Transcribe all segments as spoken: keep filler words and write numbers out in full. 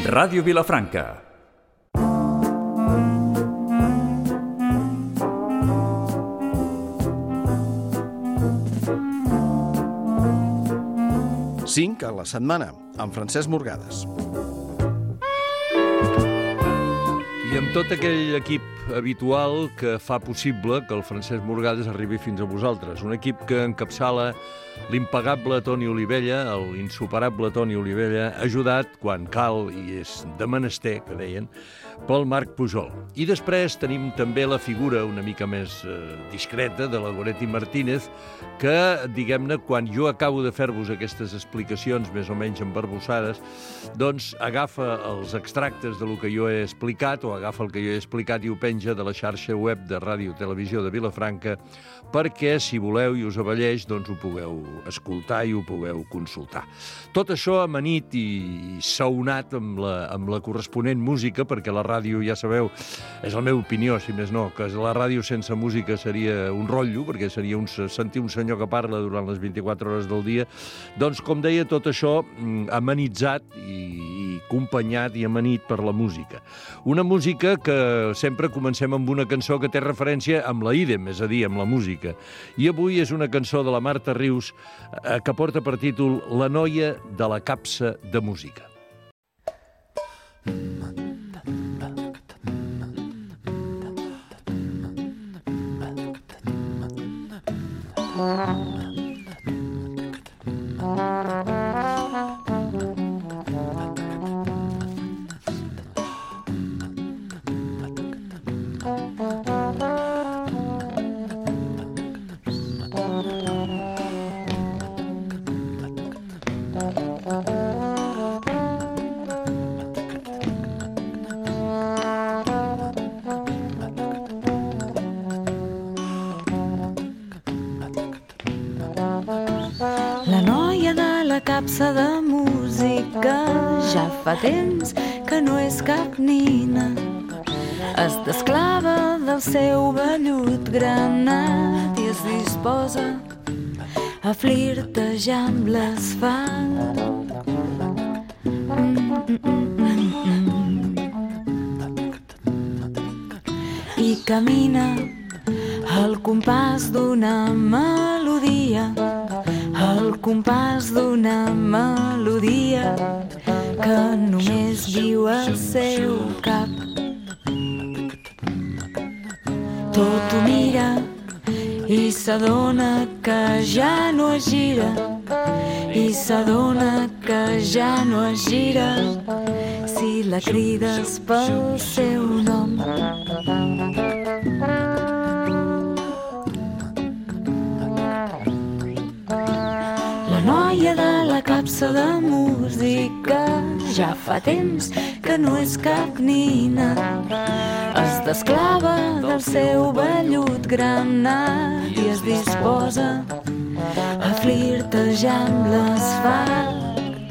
Ràdio Vilafranca. cinc a la setmana, amb Francesc Morgades. I amb tot aquell equip habitual que fa possible que el Francesc Morgades arribi fins a vosaltres. Un equip que encapçala l'impagable Toni Olivella, l'insuperable Toni Olivella, ajudat, quan cal i és de menester, que deien, pel Marc Pujol. I després tenim també la figura una mica més eh, discreta de la Goretti Martínez, que, diguem-ne, quan jo acabo de fer-vos aquestes explicacions més o menys embarbussades, doncs agafa els extractes de lo que jo he explicat o agafa el que jo he explicat i ho penja de la xarxa web de Ràdio Televisió de Vilafranca perquè, si voleu i us avalleix, doncs ho pugueu escoltar i ho pugueu consultar. Tot això amanit i saonat amb la, amb la corresponent música, perquè la ràdio, ja sabeu, és la meva opinió, si més no, que la ràdio sense música seria un rotllo, perquè seria un, sentir un senyor que parla durant les vint-i-quatre hores del dia. Doncs, com deia, tot això amenitzat i, i acompanyat i amanit per la música. Una música que sempre comencem amb una cançó que té referència amb la ídem, és a dir, amb la música. I avui és una cançó de la Marta Rius eh, que porta per títol La noia de la capsa de música. La noia de la capsa de música ja fa temps que no és cap nina. Es desclava del seu vellut granat i es disposa a flirtejar amb l'asfalt. I camina al compàs d'una melodia, al compàs d'una melodia que només viu al seu cap. Tot ho mira i s'adona que ja no es gira, i s'adona que ja no es gira si la crides pel seu nom. La noia de la capsa de música ja fa temps que no és cap nina. Es desclava del seu vellut granat i es disposa a flirtejar amb l'asfalt.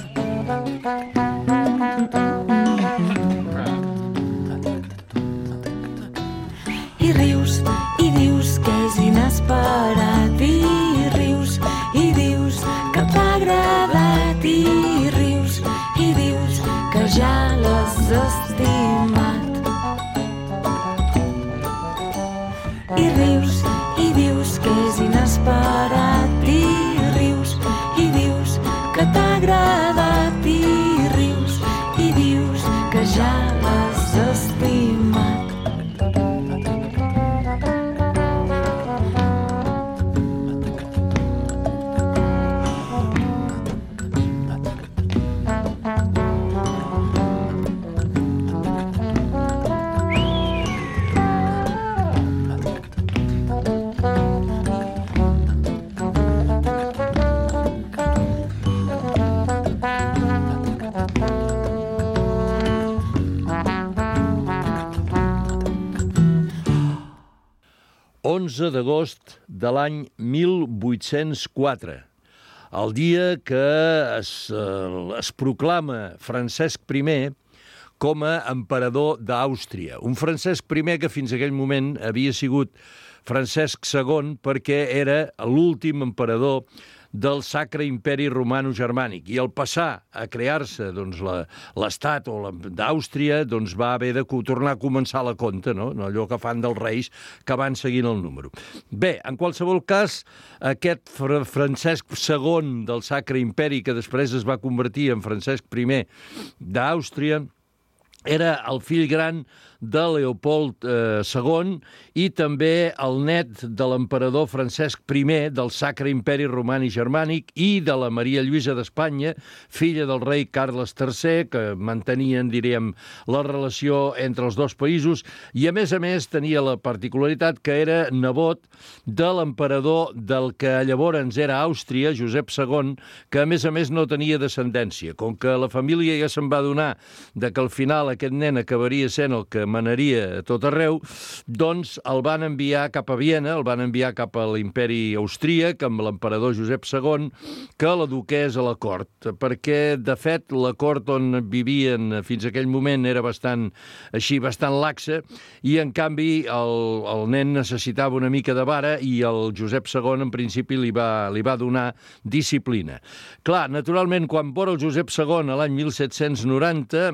I rius, i dius que és inesperat, i rius, i dius que t'ha agradat, i rius, i dius que ja l'has estimat. I rius, i dius que és inesperat, i rius, i dius que t'ha agradat, i rius, i dius que ja l'has estimat. onze d'agost de l'any mil vuit-cents quatre, el dia que es, eh, es proclama Francesc primer com a emperador d'Àustria. Un Francesc primer que fins a aquell moment havia sigut Francesc segon perquè era l'últim emperador del Sacre Imperi Romano-Germànic. I al passar a crear-se doncs, l'estat o la, d'Àustria, doncs va haver de tornar a començar la compta, no? Allò que fan dels reis que van seguint el número. Bé, en qualsevol cas, aquest Fr Francesc segon del Sacre Imperi, que després es va convertir en Francesc primer d'Àustria, era el fill gran de Leopold eh, segon i també el net de l'emperador Francesc primer del Sacre Imperi Romànic Germànic i de la Maria Lluïsa d'Espanya, filla del rei Carles tercer, que mantenien, diríem, la relació entre els dos països, i a més a més tenia la particularitat que era nebot de l'emperador del que llavors era Àustria, Josep segon, que a més a més no tenia descendència. Com que la família ja se'n va adonar de que al final aquest nen acabaria sent el que manaria a tot arreu, doncs el van enviar cap a Viena, el van enviar cap a l'imperi austríac amb l'emperador Josep segon, que l'eduqués a la cort, perquè, de fet, la cort on vivien fins a aquell moment era bastant, així, bastant laxa, i, en canvi, el, el nen necessitava una mica de vara i el Josep segon, en principi, li va, li va donar disciplina. Clar, naturalment, quan mor el Josep segon a l'any mil set-cents noranta,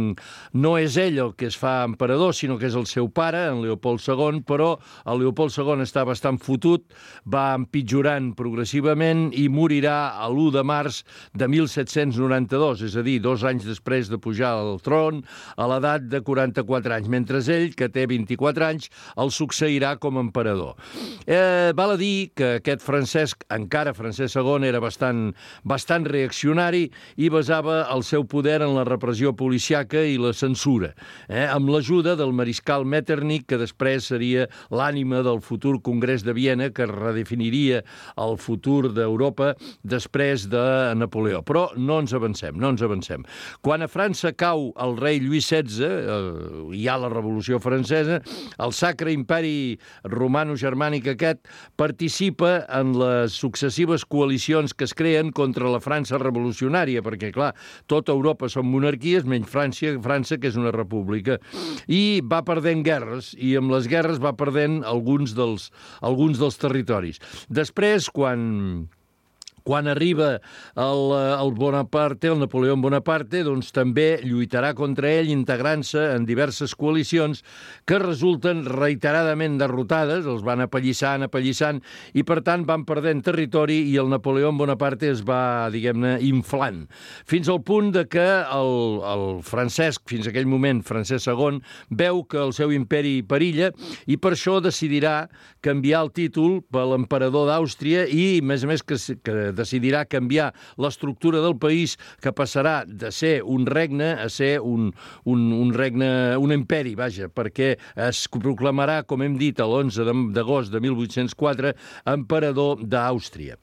no és ell el que es fa emperador, sinó que és el seu pare, en Leopold segon, però el Leopold segon està bastant fotut, va empitjorant progressivament i morirà l'u de març de mil set-cents noranta-dos, és a dir, dos anys després de pujar al tron, a l'edat de quaranta-quatre anys, mentre ell, que té vint-i-quatre anys, el succeirà com a emperador. Eh, val a dir que aquest Francesc, encara Francesc segon, era bastant, bastant reaccionari i basava el seu poder en la repressió policiaca i la censura, eh, amb l'ajuda del mariscal Metternich, que després seria l'ànima del futur Congrés de Viena, que redefiniria el futur d'Europa després de Napoleó. Però no ens avancem, no ens avancem. Quan a França cau el rei Lluís setze, eh, hi ha la Revolució Francesa, el Sacre Imperi Romano-Germànic aquest participa en les successives coalicions que es creen contra la França revolucionària, perquè, clar, tota Europa són monarquies, menys França, França, que és una república, i va perdent guerres, i amb les guerres va perdent alguns dels, alguns dels territoris. Després, quan... Quan arriba el, el Bonaparte, el Napoleó Bonaparte, doncs també lluitarà contra ell integrant-se en diverses coalicions que resulten reiteradament derrotades, els van apallissant, apallissant, i per tant van perdent territori i el Napoleó Bonaparte es va, diguem-ne, inflant. Fins al punt de que el, el Francesc, fins a aquell moment, Francesc segon, veu que el seu imperi perilla i per això decidirà canviar el títol per l'emperador d'Àustria i, a més a més, que, que decidirà canviar l'estructura del país, que passarà de ser un regne a ser un, un, un regne, un imperi, vaja, perquè es proclamarà, com hem dit, l'onze d'agost de mil vuit-cents quatre, emperador d'Àustria.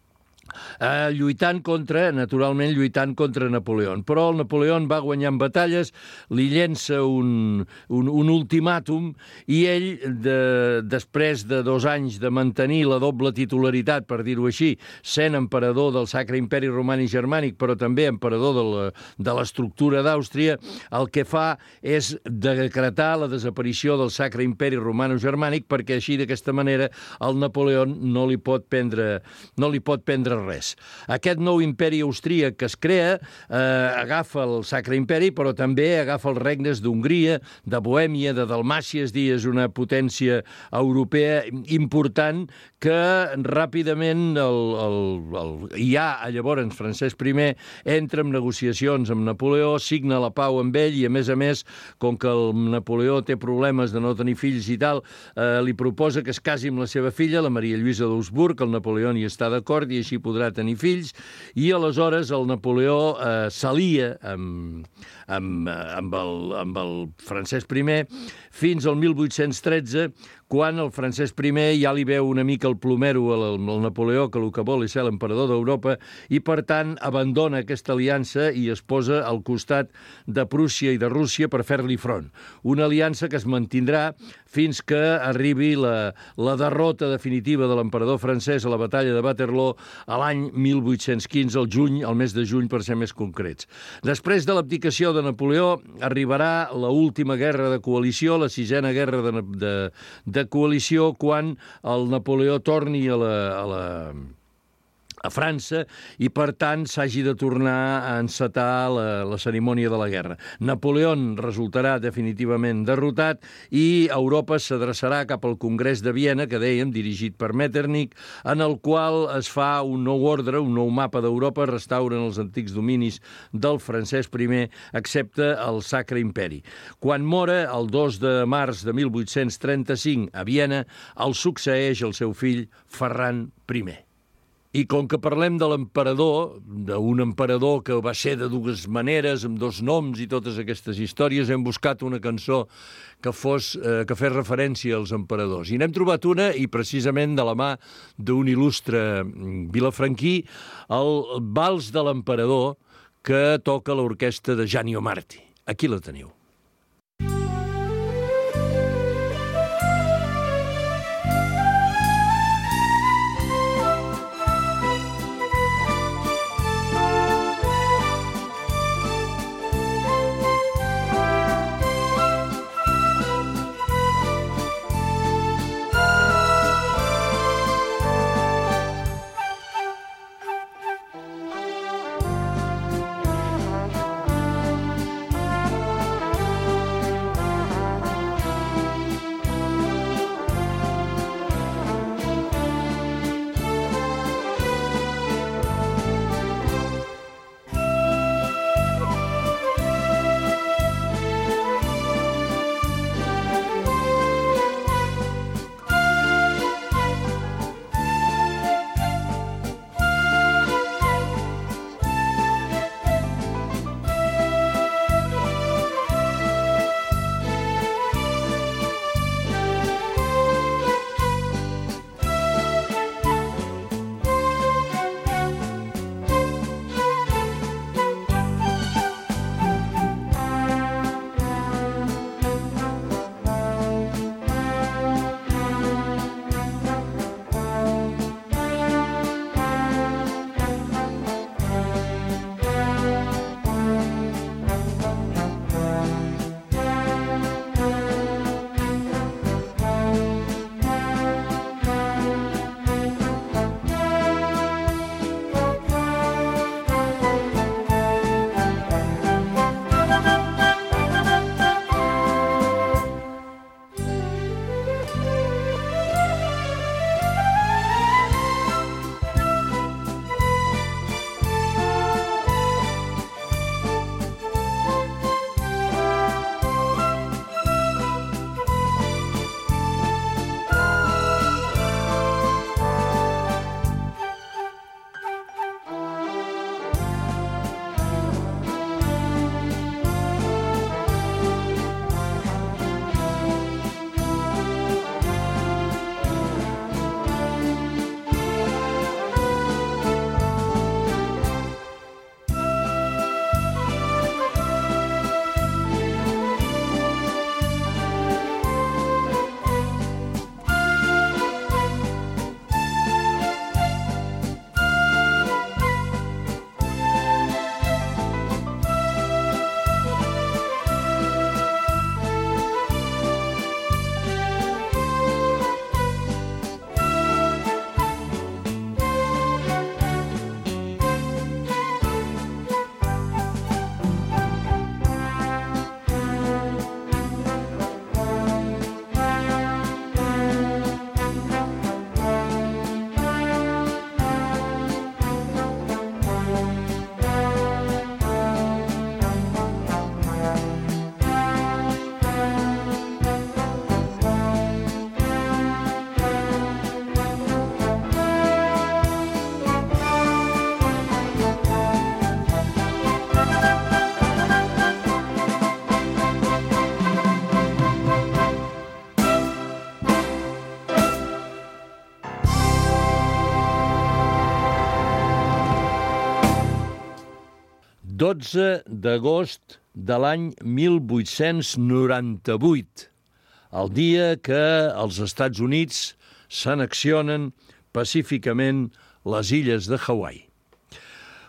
Eh, lluitant contra, naturalment lluitant contra Napoleó. Però el Napoleó va guanyant batalles, li llença un, un, un ultimàtum i ell, de, després de dos anys de mantenir la doble titularitat, per dir-ho així, sent emperador del Sacre Imperi Romànic Germànic, però també emperador de la, de l'estructura d'Àustria, el que fa és decretar la desaparició del Sacre Imperi Romano-Germànic, perquè així, d'aquesta manera, el Napoleó no li pot prendre, no li pot prendre res. Aquest nou imperi austríac que es crea eh, agafa el Sacre Imperi, però també agafa els regnes d'Hongria, de Bohèmia, de Dalmàcia, és dir, és una potència europea important que ràpidament el, el, el, hi ha llavors Francesc primer entra en negociacions amb Napoleó, signa la pau amb ell i, a més a més, com que el Napoleó té problemes de no tenir fills i tal, eh, li proposa que es casi amb la seva filla, la Maria Lluïsa d'Habsburg, el Napoleó hi està d'acord i així podrà tenir fills, i aleshores el Napoleó eh, s'alia amb, amb, amb, el, amb el Francesc primer fins al mil vuit-cents tretze, quan el Francesc primer ja li veu una mica el plomero al, al Napoleó, que el que vol és ser l'emperador d'Europa, i per tant abandona aquesta aliança i es posa al costat de Prússia i de Rússia per fer-li front. Una aliança que es mantindrà fins que arribi la, la derrota definitiva de l'emperador francès a la batalla de Waterloo a l'any mil vuit-cents quinze, al juny, al mes de juny, per ser més concrets. Després de l'abdicació de Napoleó arribarà l'última guerra de coalició, la sisena guerra de, de, de coalició, quan el Napoleó torni a la, a la, a França i, per tant, s'hagi de tornar a encetar la, la cerimònia de la guerra. Napoleón resultarà definitivament derrotat i Europa s'adreçarà cap al Congrés de Viena, que dèiem, dirigit per Metternich, en el qual es fa un nou ordre, un nou mapa d'Europa, restauren els antics dominis del Francesc primer, excepte el Sacre Imperi. Quan mora, el dos de març de mil vuit-cents trenta-cinc, a Viena, el succeeix el seu fill Ferran primer. I com que parlem de l'emperador, d'un emperador que va ser de dues maneres, amb dos noms i totes aquestes històries, hem buscat una cançó que fos eh, que fes referència als emperadors. I n'hem trobat una, i precisament de la mà d'un il·lustre vilafranquí, el Vals de l'Emperador, que toca l'orquestra de Gianni Marti. Aquí la teniu. dotze d'agost de l'any mil vuit-cents noranta-vuit, el dia que els Estats Units s'annexionen pacíficament les illes de Hawaii.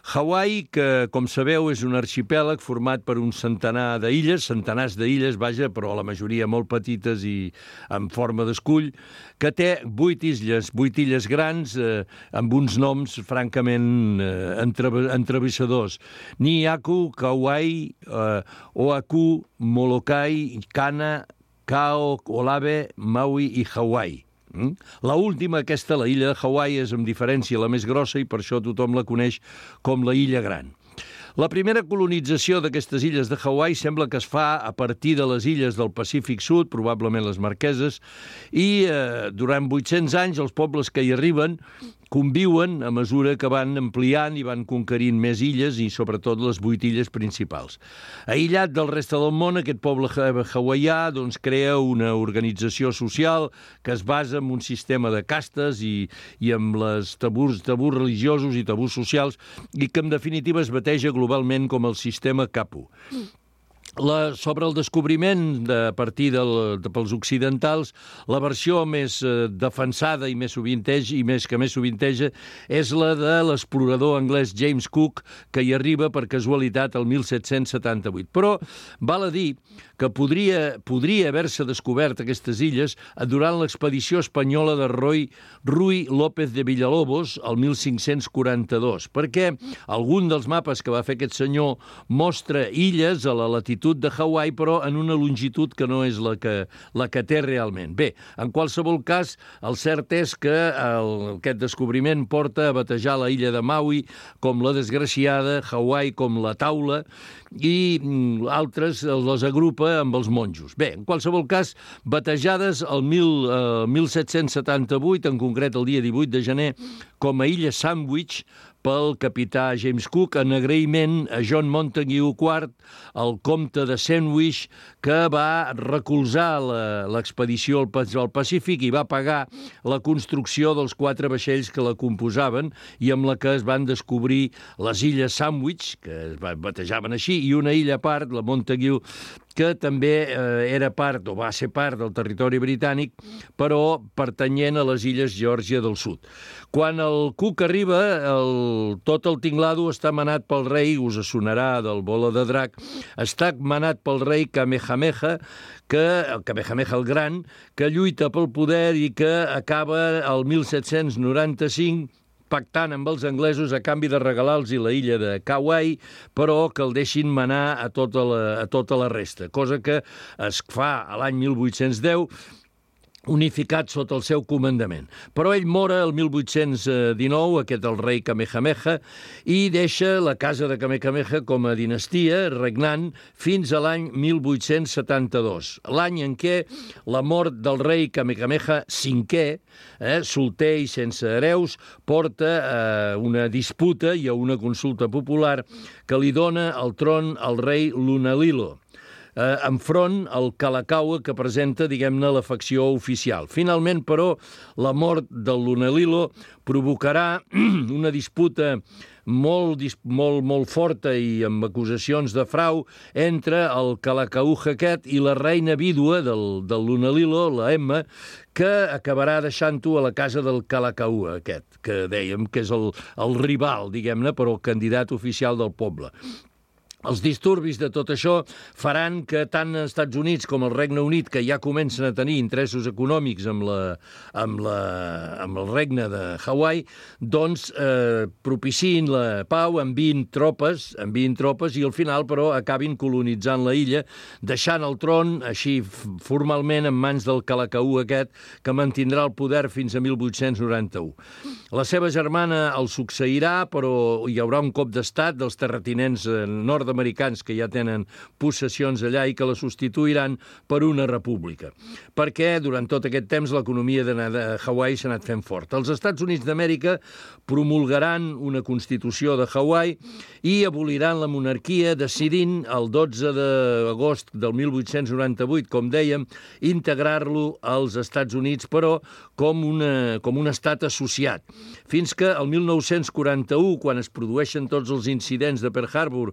Hawaii, que, com sabeu, és un arxipèlag format per un centenar d'illes, centenars d'illes, vaja, però la majoria molt petites i en forma d'escull, que té vuit illes, vuit illes grans, eh, amb uns noms francament eh, entrev entrevissadors. Niaku, Kauai, eh, Oahu, Molokai, Kana, Kao, Olave, Maui i Hawaii. La última, aquesta, la illa de Hawaii, és amb diferència la més grossa i per això tothom la coneix com la illa gran. La primera colonització d'aquestes illes de Hawaii sembla que es fa a partir de les illes del Pacífic Sud, probablement les Marqueses, i eh, durant vuit-cents anys els pobles que hi arriben conviuen a mesura que van ampliant i van conquerint més illes i sobretot les vuit illes principals. Aïllat del reste del món, aquest poble hawaià doncs, crea una organització social que es basa en un sistema de castes i, i amb les tabús, tabús religiosos i tabús socials i que en definitiva es bateja globalment com el sistema Kapu. La, sobre el descobriment de, a partir del, de, pels occidentals, la versió més eh, defensada i més sovinteja, i més que més sovinteja és la de l'explorador anglès James Cook, que hi arriba per casualitat el mil set-cents setanta-vuit. Però val a dir que podria, podria haver-se descobert aquestes illes durant l'expedició espanyola de Roy, Ruy López de Villalobos el mil cinc-cents quaranta-dos, perquè algun dels mapes que va fer aquest senyor mostra illes a la latitud de Hawaii, però en una longitud que no és la que, la que té realment. Bé, en qualsevol cas, el cert és que el, aquest descobriment porta a batejar la illa de Maui com la desgraciada, Hawaii com la taula, i altres les agrupa amb els monjos. Bé, en qualsevol cas, batejades el mil, eh, mil set-cents setanta-vuit, en concret el dia divuit de gener, com a illa Sandwich, pel capità James Cook, en agraïment a John Montague quart, el comte de Sandwich, que va recolzar l'expedició al, al Pacífic i va pagar la construcció dels quatre vaixells que la composaven i amb la que es van descobrir les illes Sandwich, que es batejaven així, i una illa a part, la Montague, que també eh, era part, o va ser part del territori britànic, però pertanyent a les illes Geòrgia del Sud. Quan el Cook arriba, el, tot el tinglado està manat pel rei, us sonarà del Bola de Drac, està manat pel rei Kamehameha, que, el Kamehameha el Gran, que lluita pel poder i que acaba el mil set-cents noranta-cinc pactant amb els anglesos a canvi de regalar-los la illa de Kauai, però que el deixin manar a tota la, a tota la resta, cosa que es fa a l'any mil vuit-cents deu, unificat sota el seu comandament. Però ell mora el mil vuit-cents dinou, aquest el rei Kamehameha, i deixa la casa de Kamehameha com a dinastia, regnant fins a l'any mil vuit-cents setanta-dos, l'any en què la mort del rei Kamehameha cinquè, eh, solter i sense hereus, porta a una disputa i a una consulta popular que li dona el tron al rei Lunalilo, Eh, enfront el Kalakaua que presenta, diguem-ne, la facció oficial. Finalment, però, la mort del Lunalilo provocarà una disputa molt, molt, molt forta i amb acusacions de frau entre el Kalakauja aquest i la reina vídua del, del Lunalilo, la Emma, que acabarà deixant-ho a la casa del Kalakaua aquest, que dèiem que és el, el rival, diguem-ne, però candidat oficial del poble. Els disturbis de tot això faran que tant els Estats Units com el Regne Unit, que ja comencen a tenir interessos econòmics amb, la, amb, la, amb el regne de Hawaii, doncs eh, propiciïn la pau, enviïn tropes, enviïn tropes i al final, però, acabin colonitzant la illa, deixant el tron així formalment en mans del Kalakaua aquest, que mantindrà el poder fins a mil vuit-cents noranta-u. La seva germana el succeirà, però hi haurà un cop d'estat dels terratinents nord americans que ja tenen possessions allà i que la substituiran per una república. Perquè durant tot aquest temps l'economia de Hawaii s'ha anat fent forta. Els Estats Units d'Amèrica promulgaran una Constitució de Hawaii i aboliran la monarquia, decidint el dotze d'agost del mil vuit-cents noranta-vuit, com dèiem, integrar-lo als Estats Units, però com, una, com un estat associat. Fins que el mil nou-cents quaranta-u, quan es produeixen tots els incidents de Pearl Harbor i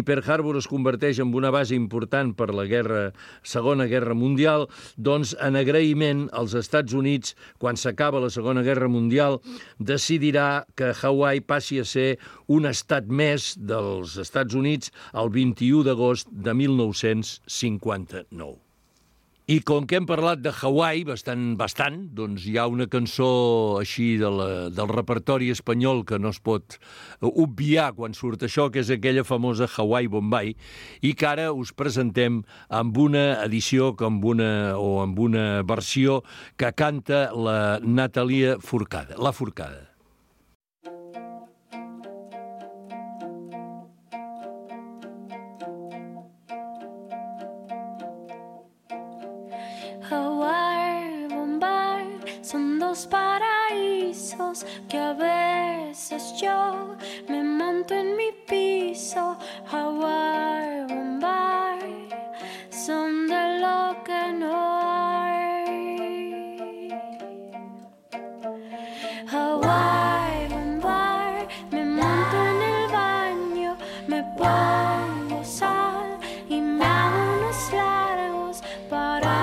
i Pearl Harbor es converteix en una base important per la guerra, Segona Guerra Mundial, doncs en agraïment als Estats Units, quan s'acaba la Segona Guerra Mundial, decidirà que Hawaii passi a ser un estat més dels Estats Units el vint-i-u d'agost de mil nou-cents cinquanta-nou. I com que hem parlat de Hawaii bastant, bastant, doncs hi ha una cançó així de la, del repertori espanyol que no es pot obviar quan surt això, que és aquella famosa Hawaii Bombay, i que ara us presentem amb una edició amb una, o amb una versió que canta la Nathalie Forcada, la Forcada. Hawaii, Bombay, son dos paraísos que a veces yo me monto en mi piso. Hawaii, Bombay, son de lo que no hay. Hawaii, Bombay, me monto en el baño, me pongo sal y me hago unos largos para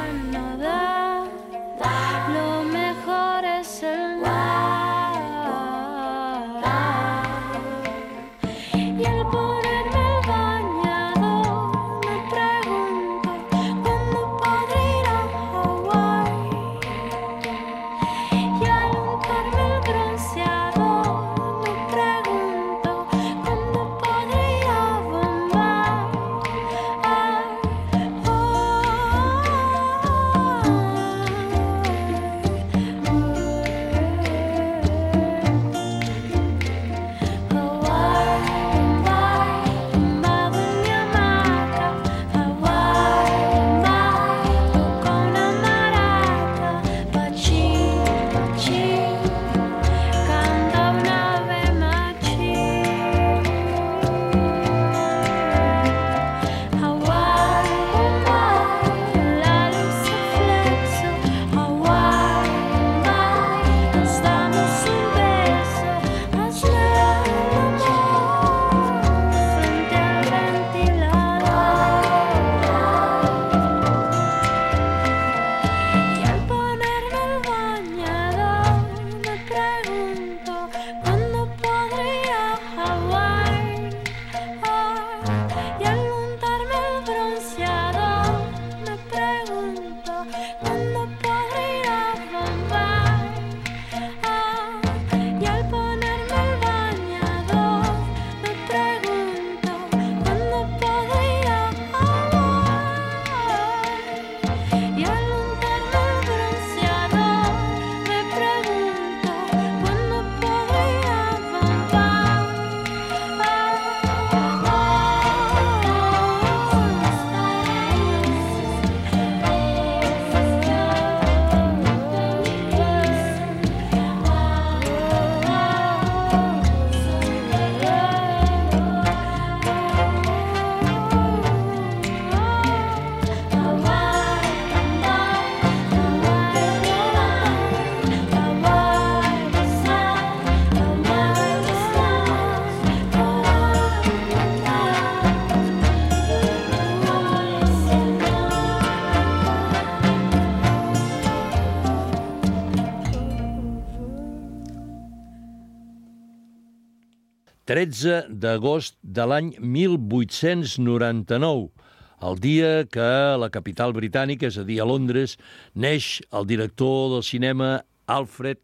tretze d'agost de l'any mil vuit-cents noranta-nou, el dia que a la capital britànica, és a dir, a Londres, neix el director del cinema Alfred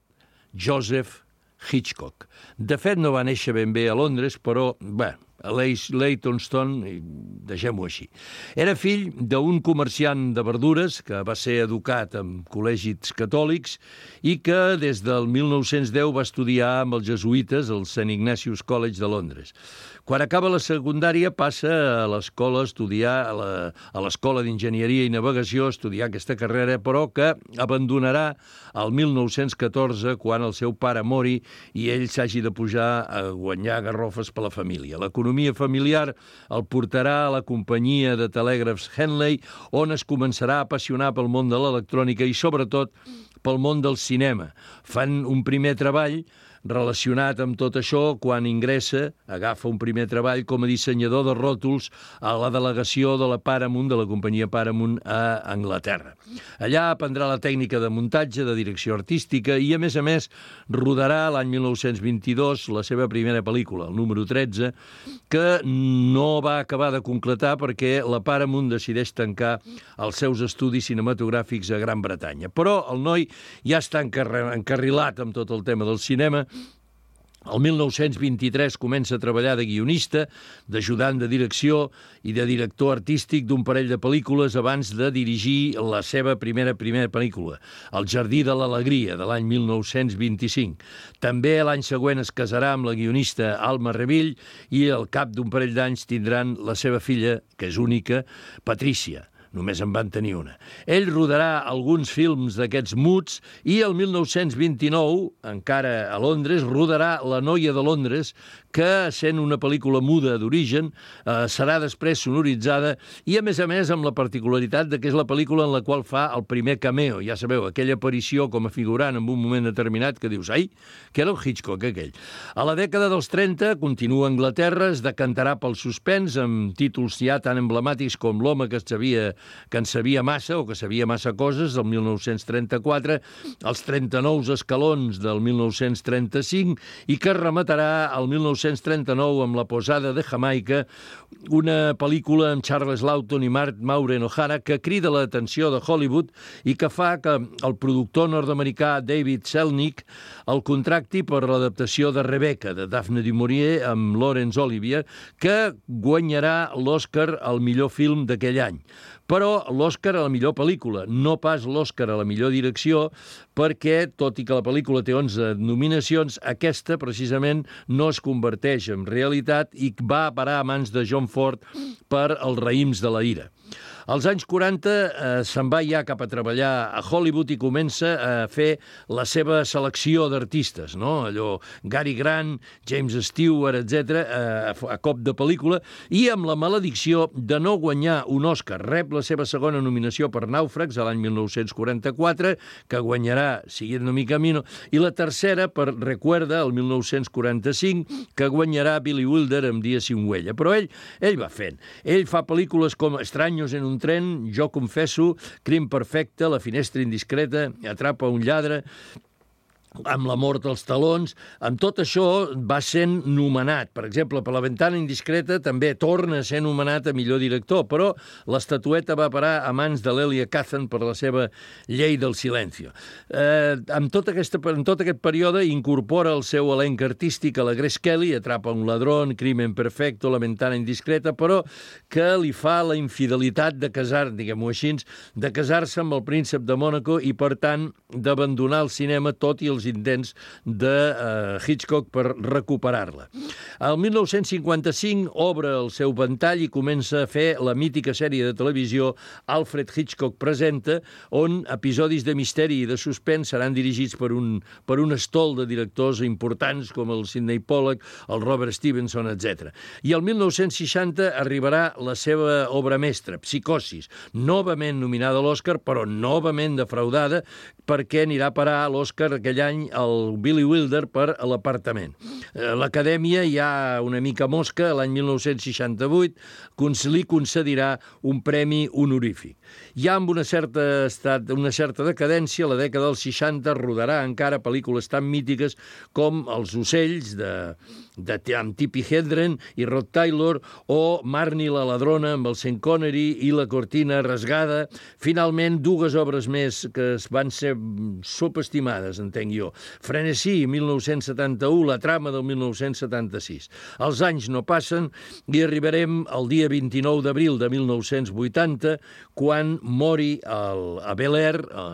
Joseph Hitchcock. De fet, no va néixer ben bé a Londres, però, bé, a Leytonstone, deixem-ho així. Era fill d'un comerciant de verdures que va ser educat en col·legis catòlics i que des del mil nou-cents deu va estudiar amb els jesuïtes al Saint Ignatius College de Londres. Quan acaba la secundària passa a l'escola a estudiar a la, a l'escola d'Enginyeria i Navegació a estudiar aquesta carrera, però que abandonarà el mil nou-cents catorze quan el seu pare mori i ell s'hagi de pujar a guanyar garrofes per la família. L'economia familiar el portarà a la companyia de telègrafs Henley, on es començarà a apassionar pel món de l'electrònica i, sobretot, pel món del cinema. Fan un primer treball relacionat amb tot això quan ingressa, agafa un primer treball com a dissenyador de ròtols a la delegació de la Paramount, de la companyia Paramount a Anglaterra. Allà aprendrà la tècnica de muntatge, de direcció artística i, a més a més, rodarà l'any mil nou-cents vint-i-dos la seva primera pel·lícula, el número tretze, que no va acabar de concretar perquè la Paramount decideix tancar els seus estudis cinematogràfics a Gran Bretanya. Però el noi ja està encarrilat amb tot el tema del cinema. El mil nou-cents vint-i-tres comença a treballar de guionista, d'ajudant de direcció i de director artístic d'un parell de pel·lícules abans de dirigir la seva primera primera pel·lícula, El jardí de l'alegria, de l'any mil nou-cents vint-i-cinc. També l'any següent es casarà amb la guionista Alma Revill i al cap d'un parell d'anys tindran la seva filla, que és única, Patrícia. Només en van tenir una. Ell rodarà alguns films d'aquests muts i el mil nou-cents vint-i-nou, encara a Londres, rodarà La noia de Londres, que, sent una pel·lícula muda d'origen, eh, serà després sonoritzada i, a més a més, amb la particularitat de que és la pel·lícula en la qual fa el primer cameo. Ja sabeu, aquella aparició com a figurant en un moment determinat que dius, ai, que era el Hitchcock aquell. A la dècada dels trenta continua a Anglaterra, es decantarà pel suspens amb títols ja tan emblemàtics com L'home que sabia que en sabia massa o que sabia massa coses, del mil nou-cents trenta-quatre, els trenta-nou escalons del mil nou-cents trenta-cinc i que rematarà el mil nou-cents trenta-nou amb La posada de Jamaica, una pel·lícula amb Charles Laughton i Mark Maureen O'Hara que crida l'atenció de Hollywood i que fa que el productor nord-americà David Selznick el contracti per l'adaptació de Rebecca, de Daphne du Maurier, amb Laurence Olivier, que guanyarà l'Oscar al millor film d'aquell any. Però l'Oscar a la millor pel·lícula, no pas l'Oscar a la millor direcció, perquè, tot i que la pel·lícula té onze nominacions, aquesta, precisament, no es converteix en realitat i va a parar a mans de John Ford per Els raïms de la ira. Als anys quaranta eh, se'n va ja cap a treballar a Hollywood i comença a fer la seva selecció d'artistes, no? Allò Gary Grant, James Stewart, etcètera, eh, a cop de pel·lícula, i amb la maledicció de no guanyar un Oscar. Rep la seva segona nominació per Nàufrags a l'any mil nou-cents quaranta-quatre, que guanyarà Siguiendo mi camino, i la tercera per Recuerda, el mil nou-cents quaranta-cinc, que guanyarà Billy Wilder amb Días sin huella. Però ell, ell va fent. Ell fa pel·lícules com Extraños en un tren, Jo confesso, Crim perfecte, La finestra indiscreta, Atrapa un lladre, amb La mort als talons. Amb tot això va sent nomenat. Per exemple, per La ventana indiscreta també torna a ser nomenat a millor director, però l'estatueta va parar a mans de l'Elia Kazan per la seva Llei del silencio. Eh, amb tot, aquesta, en tot aquest període incorpora el seu elenc artístic a la Grace Kelly, Atrapa un ladrón, Crimen perfecto, La ventana indiscreta, però que li fa la infidelitat de casar, diguem-ho així, de casar-se amb el príncep de Mònaco i, per tant, d'abandonar el cinema tot i el els intents de uh, Hitchcock per recuperar-la. El mil nou-cents cinquanta-cinc obre el seu ventall i comença a fer la mítica sèrie de televisió Alfred Hitchcock presenta, on episodis de misteri i de suspens seran dirigits per un, per un estol de directors importants com el Sidney Pollack, el Robert Stevenson, etcètera. I el mil nou-cents seixanta arribarà la seva obra mestra, Psicosis, novament nominada a l'Oscar, però novament defraudada, perquè anirà a parar a l'Oscar aquell any el Billy Wilder per L'Apartament. L'Acadèmia, ja una mica mosca, l'any mil nou-cents seixanta-vuit, li concedirà un premi honorífic. Ja amb una certa, estat, una certa decadència, a la dècada dels seixanta rodarà encara pel·lícules tan mítiques com Els ocells, de, de, amb Tippi Hedren i Rod Taylor, o Marnie la ladrona amb el Sean Connery i La cortina rasgada. Finalment, dues obres més que van ser subestimades, entenc jo. Frenesí, mil nou-cents setanta-u, La trama del mil nou-cents setanta-sis. Els anys no passen i arribarem al dia vint-i-nou d'abril de mil nou-cents vuitanta, quan mori el, a Bel Air,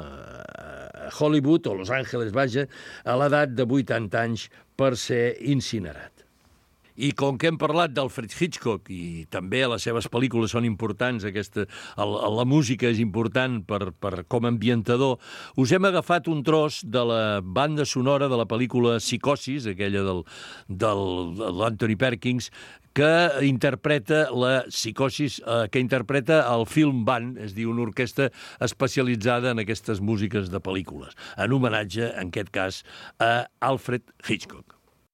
a Hollywood, o Los Angeles, vaja, a l'edat de vuitanta anys per ser incinerat. I com que hem parlat d'Alfred Hitchcock, i també les seves pel·lícules són importants, aquesta, el, la música és important per, per, com a ambientador, us hem agafat un tros de la banda sonora de la pel·lícula Psicosis, aquella del, del, de l'Anthony Perkins, que interpreta la psicosis, eh, que interpreta el Film Band, és a dir, una orquestra especialitzada en aquestes músiques de pel·lícules, en homenatge, en aquest cas, a Alfred Hitchcock.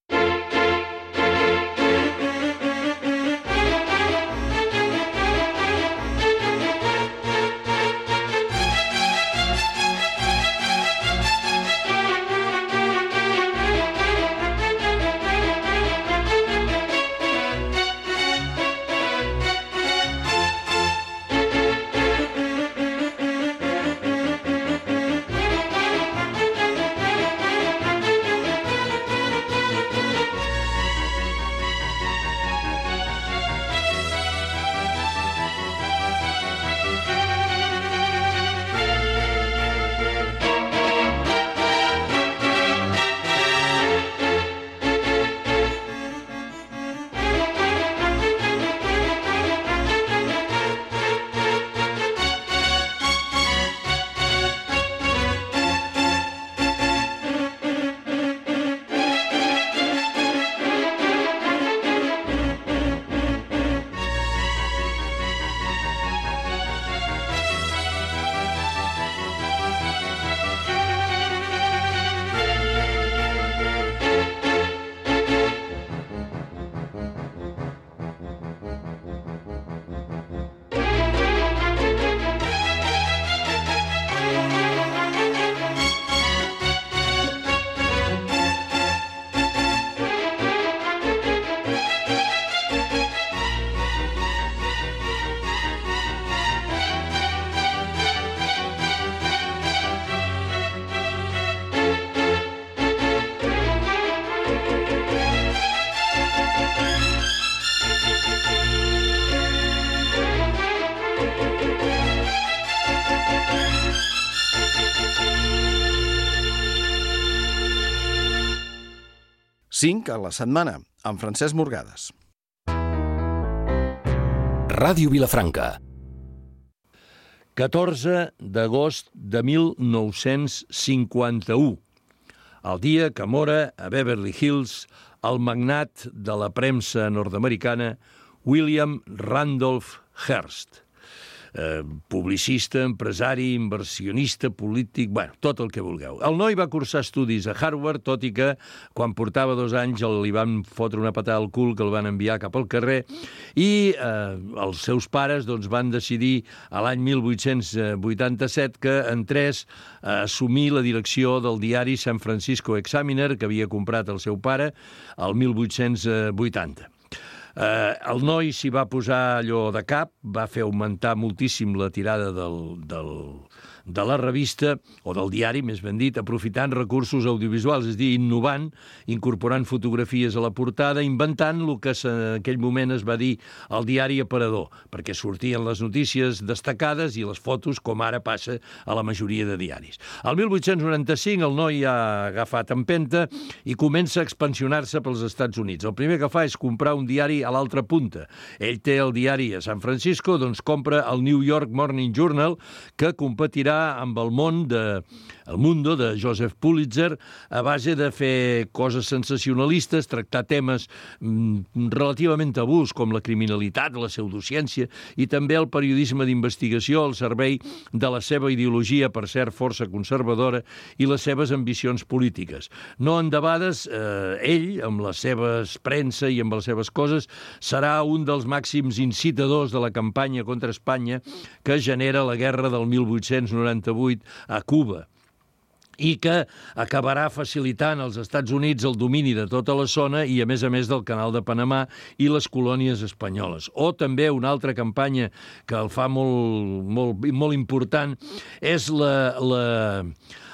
cinc a la setmana, amb Francesc Morgades. Ràdio Vilafranca. catorze d'agost de mil nou-cents cinquanta-u, el dia que mora a Beverly Hills el magnat de la premsa nord-americana William Randolph Hearst. Eh, publicista, empresari, inversionista, polític, bueno, tot el que vulgueu. El noi va cursar estudis a Harvard, tot i que quan portava dos anys li van fotre una patada al cul que el van enviar cap al carrer, i eh, els seus pares doncs, van decidir a l'any mil vuit-cents vuitanta-set que entrés a assumir la direcció del diari San Francisco Examiner, que havia comprat el seu pare el mil vuit-cents vuitanta. Eh, el noi s'hi va posar allò de cap, va fer augmentar moltíssim la tirada del, del, de la revista, o del diari, més ben dit, aprofitant recursos audiovisuals, és a dir, innovant, incorporant fotografies a la portada, inventant el que en aquell moment es va dir el diari aparador, perquè sortien les notícies destacades i les fotos, com ara passa a la majoria de diaris. El mil vuit-cents noranta-cinc el noi ha agafat empenta i comença a expansionar-se pels Estats Units. El primer que fa és comprar un diari a l'altra punta. Ell té el diari a San Francisco, doncs compra el New York Morning Journal, que competirà amb el món de El Mundo, de Joseph Pulitzer, a base de fer coses sensacionalistes, tractar temes mm, relativament tabús, com la criminalitat, la pseudociència, i també el periodisme d'investigació al servei de la seva ideologia, per cert, força conservadora, i les seves ambicions polítiques. No endebades, eh, ell, amb les seves premsa i amb les seves coses, serà un dels màxims incitadors de la campanya contra Espanya que genera la guerra del mil vuit-cents noranta-vuit a Cuba, i que acabarà facilitant als Estats Units el domini de tota la zona i, a més a més, del Canal de Panamà i les colònies espanyoles. O també una altra campanya que el fa molt, molt, molt important és la, la,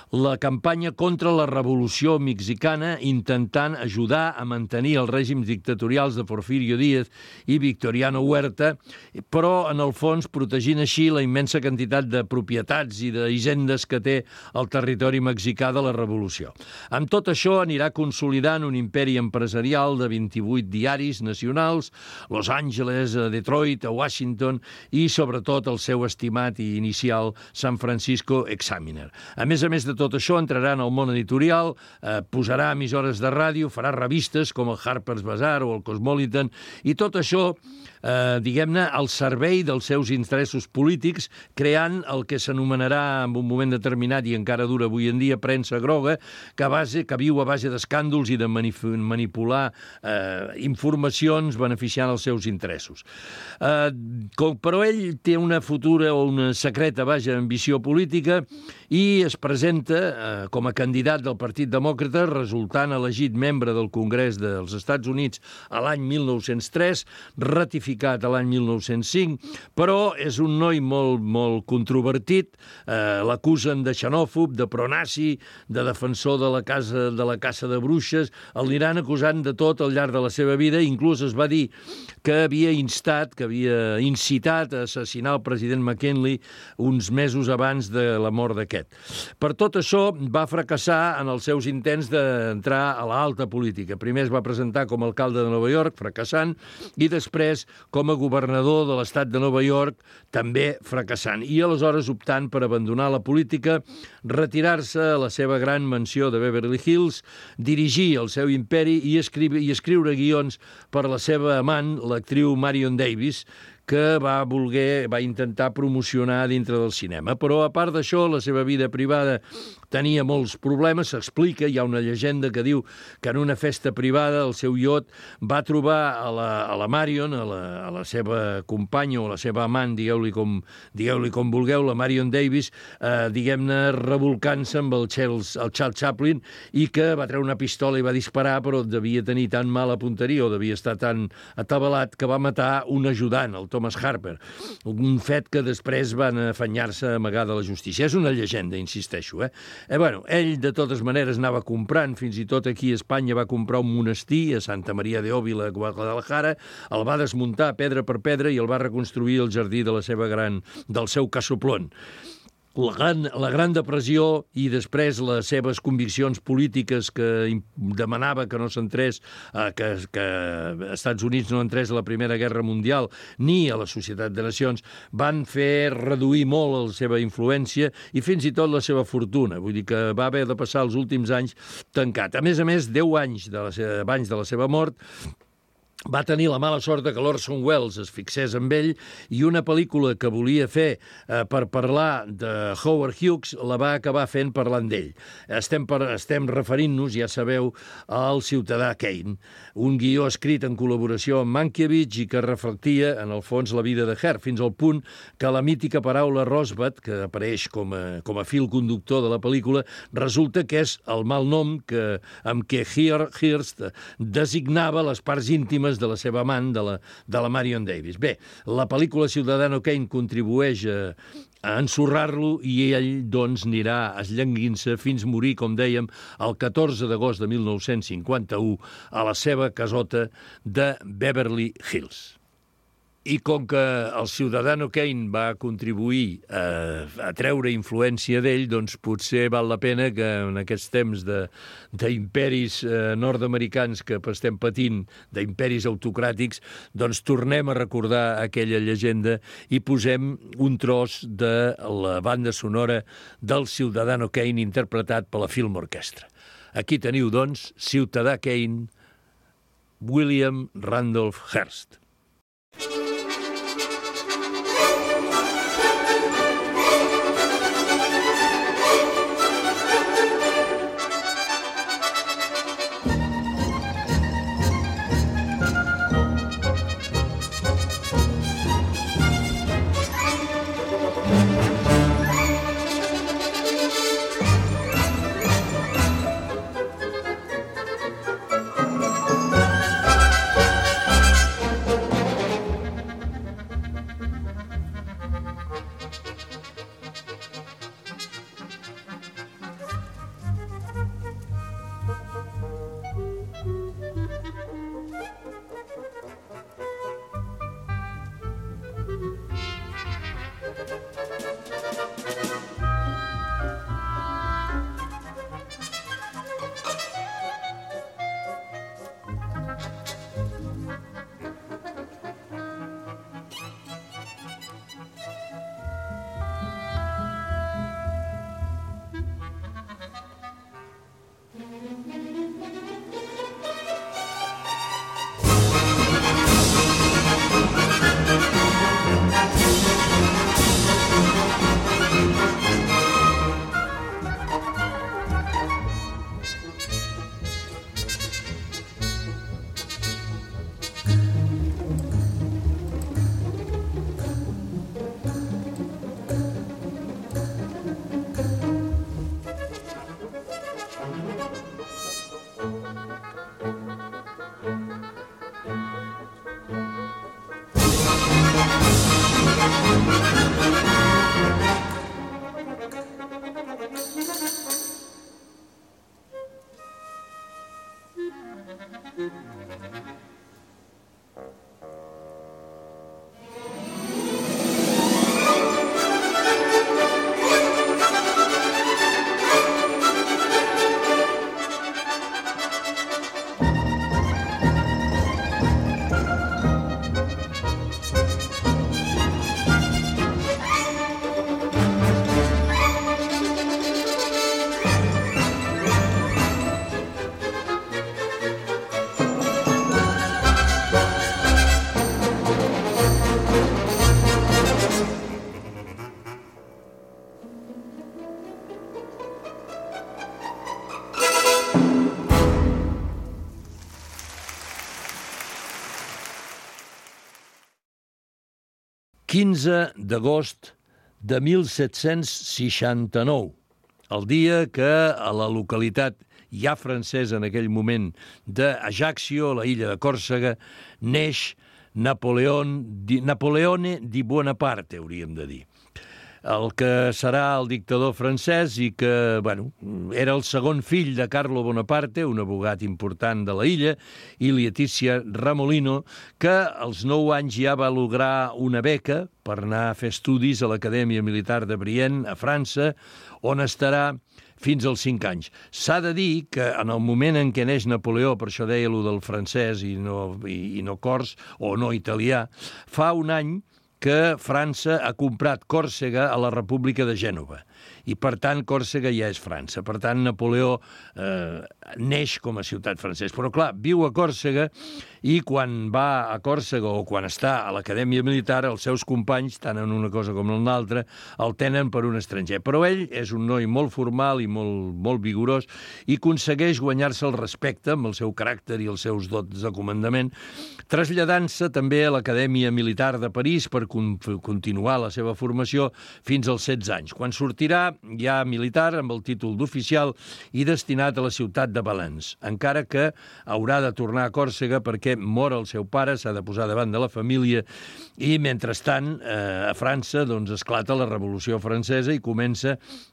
la campanya contra la revolució mexicana, intentant ajudar a mantenir els règims dictatorials de Porfirio Díaz i Victoriano Huerta, però en el fons protegint així la immensa quantitat de propietats i d'hisendes que té el territori mexicà de la revolució. Amb tot això anirà consolidant un imperi empresarial de vint-i-vuit diaris nacionals, Los Angeles, a Detroit, a Washington i sobretot el seu estimat i inicial San Francisco Examiner. A més a més de tot això, entrarà en el món editorial, eh, posarà emissores de ràdio, farà revistes com el Harper's Bazaar o el Cosmopolitan, i tot això, eh, diguem-ne, al servei dels seus interessos polítics, creant el que s'anomenarà en un moment determinat, i encara dura avui en dia, premsa groga, que, a base, que viu a base d'escàndols i de manipular eh, informacions beneficiant els seus interessos. Eh, com, però ell té una futura o una secreta, vaja, ambició política, i es presenta eh, com a candidat del Partit Demòcrata, resultant elegit membre del Congrés dels Estats Units a l'any mil nou-cents tres, ratificat a l'any mil nou-cents cinc, però és un noi molt, molt controvertit, eh, l'acusen de xenòfob, de pronazi, de defensor de la, casa, de la caça de bruixes, l'aniran acusant de tot al llarg de la seva vida, inclús es va dir que havia instat, que havia incitat a assassinar el president McKinley uns mesos abans de la mort d'aquest. Per tot això, va fracassar en els seus intents d'entrar a l'alta política. Primer es va presentar com a alcalde de Nova York, fracassant, i després com a governador de l'estat de Nova York, també fracassant. I aleshores optant per abandonar la política, retirar-se a la seva gran mansió de Beverly Hills, dirigir el seu imperi i escriure, i escriure guions per la seva amant, l'actriu Marion Davies, que va voler, va intentar promocionar dintre del cinema. Però, a part d'això, la seva vida privada tenia molts problemes, s'explica, hi ha una llegenda que diu que en una festa privada el seu iot va trobar a la, a la Marion, a la, a la seva companya o la seva amant, digueu-li com, digueu-li com vulgueu, la Marion Davies, eh, diguem-ne, revolcant-se amb el Charles, el Charles Chaplin, i que va treure una pistola i va disparar, però devia tenir tan mala punteria o devia estar tan atabalat que va matar un ajudant, el Thomas Harper, un fet que després van afanyar-se a amagar de la justícia. És una llegenda, insisteixo, eh? Eh, bueno, ell, de totes maneres, anava comprant, fins i tot aquí a Espanya va comprar un monestir a Santa Maria de Òvila, a Guadalajara, el va desmuntar pedra per pedra i el va reconstruir al jardí de la seva gran, del seu casoplón. La gran, la Gran Depressió i després les seves conviccions polítiques que demanava que no s'entrés, eh, que, que Estats Units no entrés a la Primera Guerra Mundial ni a la Societat de Nacions, van fer reduir molt la seva influència i fins i tot la seva fortuna. Vull dir que va haver de passar els últims anys tancat. A més a més, deu anys de la seva, abans de la seva mort, va tenir la mala sort que l'Orson Welles es fixés amb ell i una pel·lícula que volia fer eh, per parlar de Howard Hughes la va acabar fent parlant d'ell. Estem, per, estem referint-nos, ja sabeu, al Ciutadà Kane, un guió escrit en col·laboració amb Mankiewicz i que reflectia, en el fons, la vida de Hearst, fins al punt que la mítica paraula Rosebud, que apareix com a, com a fil conductor de la pel·lícula, resulta que és el malnom que, amb què Hearst designava les parts íntimes de la seva amant, de la, de la Marion Davies. Bé, la pel·lícula Ciudadano Kane contribueix a, a ensorrar-lo i ell, doncs, anirà esllanguint-se fins morir, com dèiem, el catorze d'agost de mil nou-cents cinquanta-u a la seva casota de Beverly Hills. I com que el Ciudadano Kane va contribuir a, a treure influència d'ell, doncs potser val la pena que en aquests temps d'imperis eh, nord-americans que estem patint, d'imperis autocràtics, doncs tornem a recordar aquella llegenda i posem un tros de la banda sonora del Ciudadano Kane interpretat per la Film Orchestra. Aquí teniu, doncs, Ciutadà Kane, William Randolph Hearst. quinze d'agost de mil set-cents seixanta-nou, el dia que a la localitat ja francesa en aquell moment d'Ajaccio, a la illa de Còrsega, neix Napoleón, di, Napoleone di Bonaparte, hauríem de dir. El que serà el dictador francès i que, bueno, era el segon fill de Carlo Bonaparte, un abogat important de la illa, i Letizia Ramolino, que als nou anys ja va lograr una beca per anar a fer estudis a l'Acadèmia Militar de Brienne, a França, on estarà fins als cinc anys. S'ha de dir que en el moment en què neix Napoleó, per això deia allò del francès i no, i, i no cors, o no italià, fa un any que França ha comprat Còrsega a la República de Gènova. I, per tant, Còrsega ja és França. Per tant, Napoleó eh, neix com a ciutat francès. Però, clar, viu a Còrsega i quan va a Còrsega o quan està a l'Acadèmia Militar, els seus companys, tant en una cosa com en una altra, el tenen per un estranger. Però ell és un noi molt formal i molt, molt vigorós i aconsegueix guanyar-se el respecte amb el seu caràcter i els seus dots de comandament, traslladant-se també a l'Acadèmia Militar de París per continuar la seva formació fins als setze anys, quan sortirà ja militar amb el títol d'oficial i destinat a la ciutat de Valence, encara que haurà de tornar a Còrsega perquè mor el seu pare, s'ha de posar davant de la família i, mentrestant, eh, a França doncs, esclata la Revolució Francesa i comença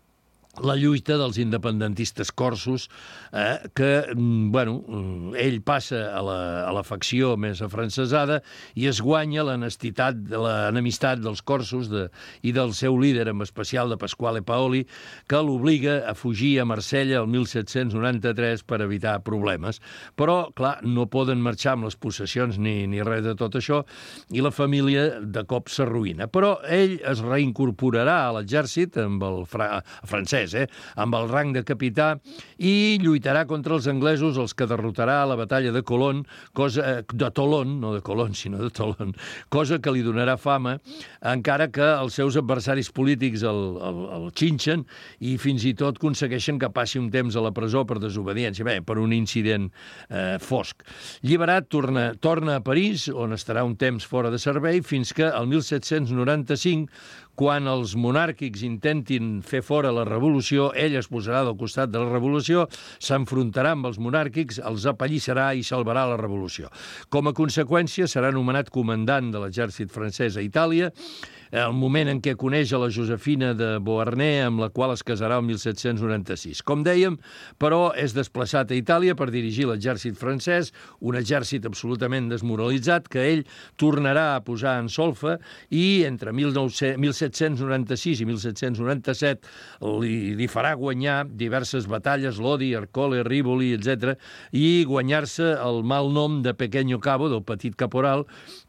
la lluita dels independentistes corsos, eh, que, bueno, ell passa a la, a la facció més afrancesada i es guanya l'enemitat l'enemistat dels corsos de, i del seu líder, en especial de Pasquale Paoli, que l'obliga a fugir a Marsella el mil set-cents noranta-tres per evitar problemes. Però, clar, no poden marxar amb les possessions ni, ni res de tot això i la família de cop s'arruïna. Però ell es reincorporarà a l'exèrcit amb el fra francès, Eh, amb el rang de capità i lluitarà contra els anglesos, els que derrotarà a la batalla de Colón, cosa, de Tolón, no de Colón, sinó de Tolón, cosa que li donarà fama, encara que els seus adversaris polítics el, el, el xinxen i fins i tot aconsegueixen que passi un temps a la presó per desobediència, bé, per un incident eh, fosc. Lliberat, torna, torna a París, on estarà un temps fora de servei, fins que el mil set-cents noranta-cinc, quan els monàrquics intentin fer fora la revolució, ell es posarà del costat de la revolució, s'enfrontarà amb els monàrquics, els apallissarà i salvarà la revolució. Com a conseqüència, serà nomenat comandant de l'exèrcit francès a Itàlia, el moment en què coneix a la Josefina de Beauharnais, amb la qual es casarà el mil set-cents noranta-sis. Com dèiem, però, és desplaçat a Itàlia per dirigir l'exèrcit francès, un exèrcit absolutament desmoralitzat que ell tornarà a posar en solfa i entre mil set-cents noranta-sis i mil set-cents noranta-set li, li farà guanyar diverses batalles, Lodi, Arcole, Rivoli, etcètera, i guanyar-se el mal nom de Pequeño Cabo, del petit caporal,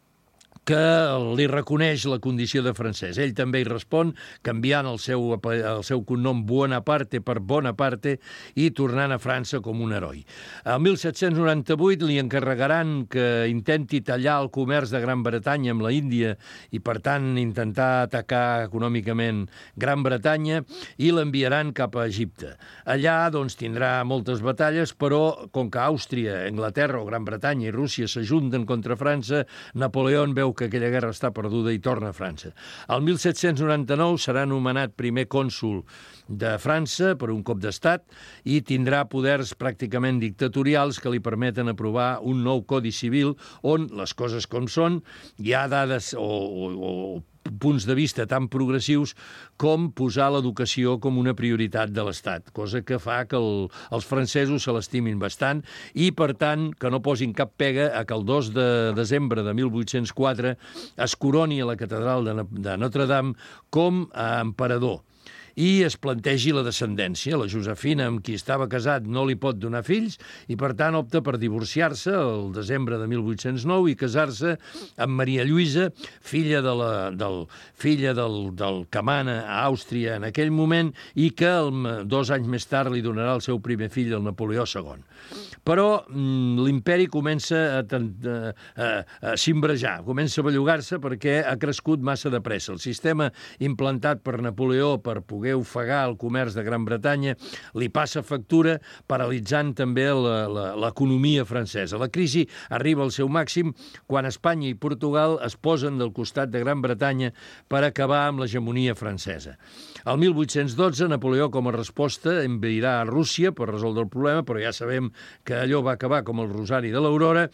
que li reconeix la condició de francès. Ell també hi respon, canviant el seu, el seu cognom Bonaparte per Bonaparte i tornant a França com un heroi. El mil set-cents noranta-vuit li encarregaran que intenti tallar el comerç de Gran Bretanya amb la Índia i, per tant, intentar atacar econòmicament Gran Bretanya i l'enviaran cap a Egipte. Allà, doncs, tindrà moltes batalles, però com que Àustria, Anglaterra o Gran Bretanya i Rússia s'ajunten contra França, Napoleó veu que aquella guerra està perduda i torna a França. El mil set-cents noranta-nou serà nomenat primer cònsol de França per un cop d'estat i tindrà poders pràcticament dictatorials que li permeten aprovar un nou codi civil on les coses com són, hi ha dades o, o, o punts de vista tan progressius com posar l'educació com una prioritat de l'Estat, cosa que fa que el, els francesos se l'estimin bastant i, per tant, que no posin cap pega a que el dos de desembre de mil vuit-cents quatre es coroni a la catedral de, de Notre-Dame com a emperador i es plantegi la descendència. La Josefina, amb qui estava casat, no li pot donar fills i, per tant, opta per divorciar-se el desembre de mil vuit-cents nou i casar-se amb Maria Lluïsa, filla, de la, del, filla del, del que mana a Àustria en aquell moment i que el, dos anys més tard li donarà el seu primer fill, el Napoleó segon. Però l'imperi comença a, a, a, a cimbrejar, comença a bellugar-se perquè ha crescut massa de pressa. El sistema implantat per Napoleó per poder ofegar el comerç de Gran Bretanya li passa factura, paralitzant també l'economia francesa. La crisi arriba al seu màxim quan Espanya i Portugal es posen del costat de Gran Bretanya per acabar amb l'hegemonia francesa. El mil vuit-cents dotze, Napoleó, com a resposta, envairà a Rússia per resoldre el problema, però ja sabem que allò va acabar com el rosari de l'Aurora,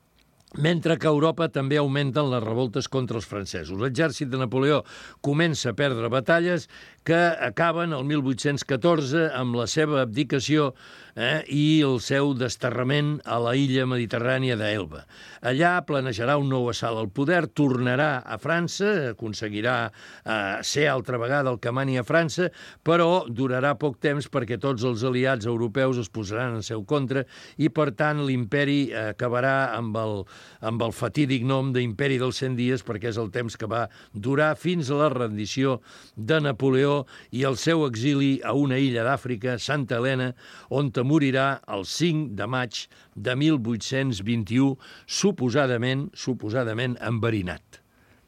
mentre que a Europa també augmenten les revoltes contra els francesos. L'exèrcit de Napoleó comença a perdre batalles que acaben el mil vuit-cents catorze amb la seva abdicació eh, i el seu desterrament a la illa mediterrània d'Elba. Allà planejarà un nou assalt al poder, tornarà a França, aconseguirà eh, ser altra vegada el que mani a França, però durarà poc temps perquè tots els aliats europeus es posaran en seu contra i, per tant, l'imperi acabarà amb el, amb el fatídic nom d'imperi dels cent dies perquè és el temps que va durar fins a la rendició de Napoleó i el seu exili a una illa d'Àfrica, Santa Helena, on morirà el cinc de maig de mil vuit-cents vint-i-u, suposadament, suposadament enverinat.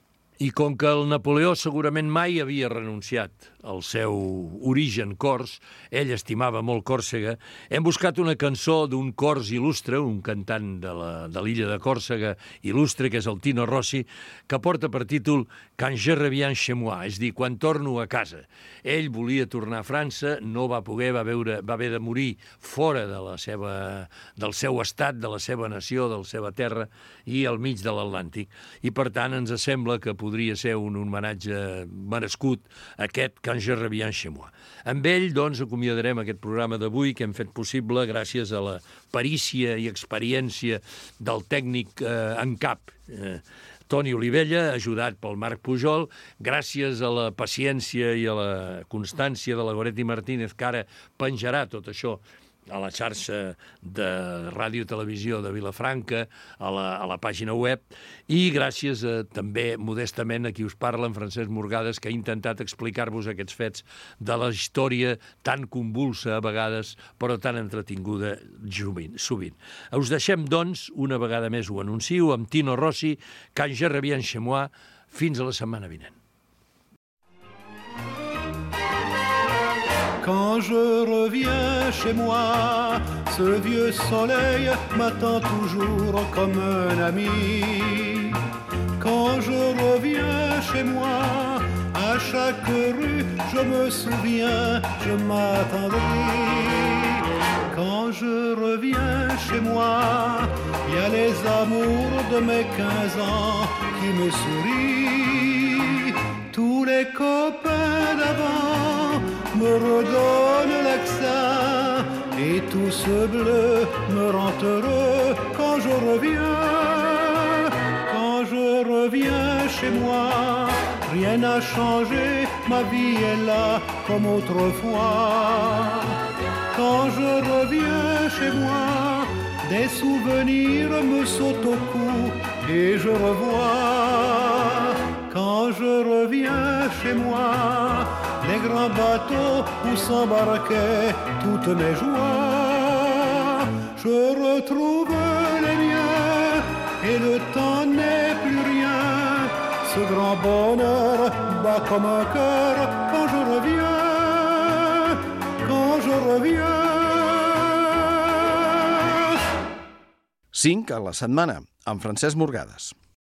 I com que el Napoleó segurament mai havia renunciat al seu origen cors, ell estimava molt Còrsega, hem buscat una cançó d'un cors il·lustre, un cantant de l'illa de Còrsega il·lustre, que és el Tino Rossi, que porta per títol Quand je reviens chez moi, és a dir, quan torno a casa. Ell volia tornar a França, no va poder, va, veure, va haver de morir fora de la seva, del seu estat, de la seva nació, de la seva terra i al mig de l'Atlàntic. I, per tant, ens sembla que podria ser un homenatge merescut aquest Quand je reviens chez moi. Amb ell, doncs, acomiadarem aquest programa d'avui que hem fet possible gràcies a la perícia i experiència del tècnic eh, en cap, eh, Toni Olivella, ajudat pel Marc Pujol, gràcies a la paciència i a la constància de la Goretti Martínez, que ara penjarà tot això a la xarxa de Ràdio Televisió de Vilafranca, a la, a la pàgina web, i gràcies a, també, modestament, a qui us parla, en Francesc Morgades, que ha intentat explicar-vos aquests fets de la història tan convulsa a vegades, però tan entretinguda sovint. Us deixem, doncs, una vegada més ho anuncio, amb Tino Rossi, Quand je reviens chez moi, fins a la setmana vinent. Quand je reviens chez moi, ce vieux soleil m'attend toujours comme un ami. Quand je reviens chez moi, à chaque rue, je me souviens, je m'attendris. Quand je reviens chez moi, il y a les amours de mes quinze ans qui me sourient. Tous les copains d'avant me redonnent l'accent et tout ce bleu me rend heureux quand je reviens. Quand je reviens chez moi, rien n'a changé, ma vie est là comme autrefois. Quand je reviens chez moi, des souvenirs me sautent au cou et je revois. Quand je reviens chez moi, les grands bateaux où s'embarquaient toutes mes joies, je retrouve les miens et le temps n'est plus rien. Ce grand bonheur bat comme un cœur quand je reviens, quand je reviens. cinc a la setmana, amb Francesc Morgades.